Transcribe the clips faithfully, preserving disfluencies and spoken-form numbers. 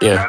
Yeah.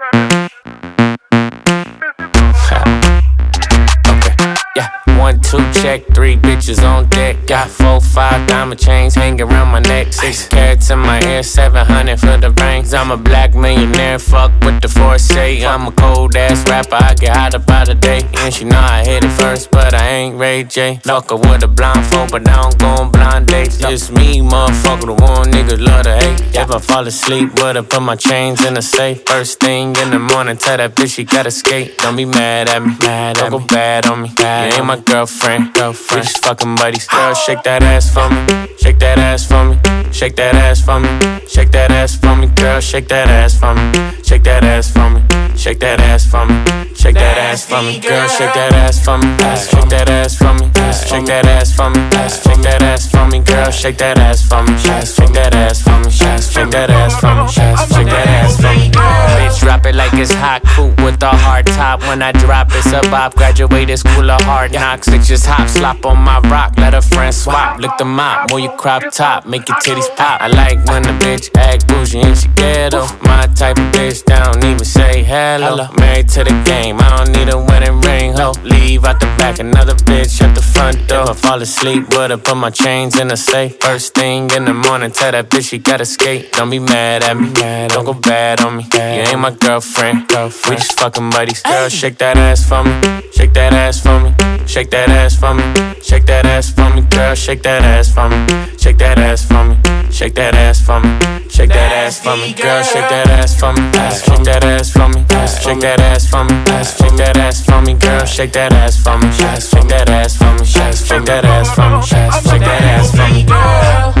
Okay. Yeah. One, two, check, three bitches on deck. Got four, five diamond chains hanging around my neck. Six carats in my ear, seven hundred for the rings. I'm a black millionaire, fuck with the foresight. I'm a cold ass rapper, I get hot about a day. And she know I hit it first, but I ain't Ray J. Fuck her with a blindfold, but I don't go on blind dates. Just me, motherfucker, the one niggas love to hate. If I fall asleep, would I put my chains in the safe? First thing in the morning, tell that bitch she gotta skate. Don't be mad at me, mad don't go bad on me. Bad you ain't my girlfriend, girlfriend. We just fucking buddies. Girl, shake that ass for me, shake that ass for me, shake that ass for me, shake that ass for me. Girl, shake that ass for me, shake that ass for me, shake that ass for me, shake that ass for me. Girl, shake that ass for me, shake that ass for me, shake that ass for me, shake that ass for me. Girl, shake that ass for me, shake that ass for me, shake that ass for me, shake that ass for me. Bitch, drop it like it's hot, coupe with a hard top. When I drop, it's a bop. Graduated school of hard knocks. It just hop, slop on my rock. Let a friend swap, lick the mop, move your crop top, make your titties pop. I like when the bitch act bougie and she ghetto. My type of bitch, that don't even say hello. Married to the game, I don't need a wedding ring, ho. Leave out the back, another bitch at the front door. If I fall asleep, would've put my chains in the safe. First thing in the morning, tell that bitch she gotta skate. Don't be mad at me, don't go bad on me. You ain't my girlfriend, we just fucking buddies. Girl, shake that ass for me, shake that ass for me, shake that ass for me, shake that ass for me. Girl, shake that ass for me, shake that ass for me, shake that ass for me, shake that ass for me. Girl, shake that ass for me, shake that ass for me, shake that ass for me, shake that ass for me. Girl, shake that ass for me, shake that ass for me, shake that ass for me, shake that ass for me, girl.